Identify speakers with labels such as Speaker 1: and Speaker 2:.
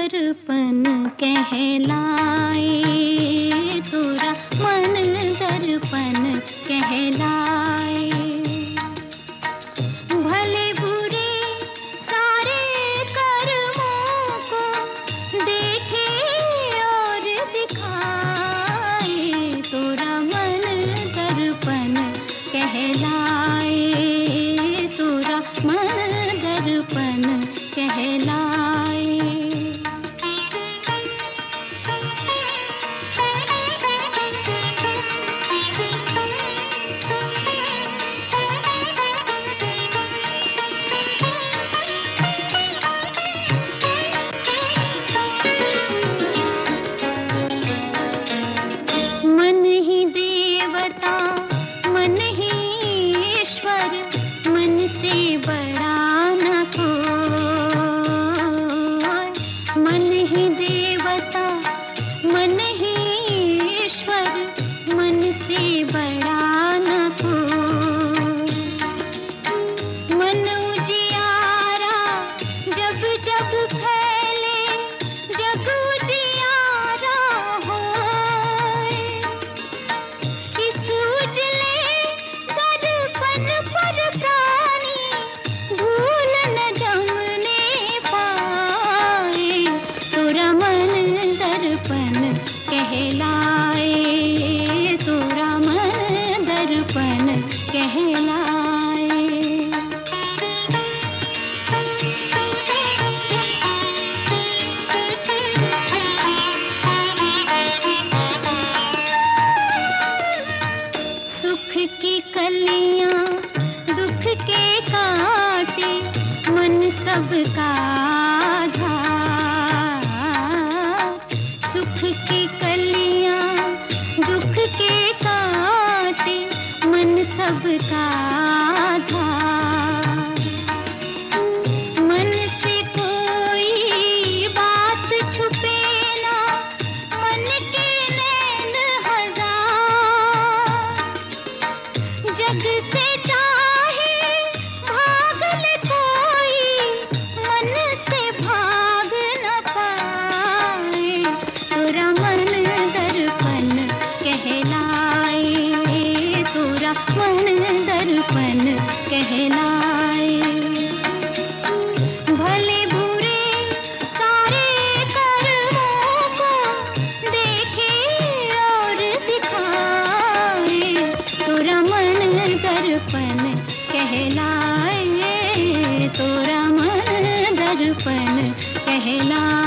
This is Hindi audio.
Speaker 1: दर्पण कहलाए, तोरा मन दर्पण कहलाए। भले बुरे सारे कर्मों को देखे और दिखाए, तोरा मन दर्पण कहलाए, तोरा मन दर्पण कहलाए। मन ही देवता मन ही ईश्वर, मन से बड़ा न कोई। मन ही देवता मन ही ईश्वर, मन से बड़ा न कोई। मन उजियारा जब जब फैले, जग उजियारा होए। इस उजले दर्पण पर प्राणी भूल न जमने पाए, तोरा मन दर्पण कहलाए, तोरा मन दर्पण कहलाए। सुख की कलियां दुख के काटे, मन सबका आधा। सुख की कलियां दुख के काटे, मन सबका आधा। मन से कोई बात छुपे ना, मन के नैन हजार। जग से चाहे भाग ले कोई, मन से भाग न पाए, तोरा मन दर्पण कहलाए, तोरा मन दर्पण कहलाए। भले बुरे सारे कर्मों को देखे और दिखाए, तोरा मन दर्पण कहलाए, तोरा मन दर्पण कहलाए।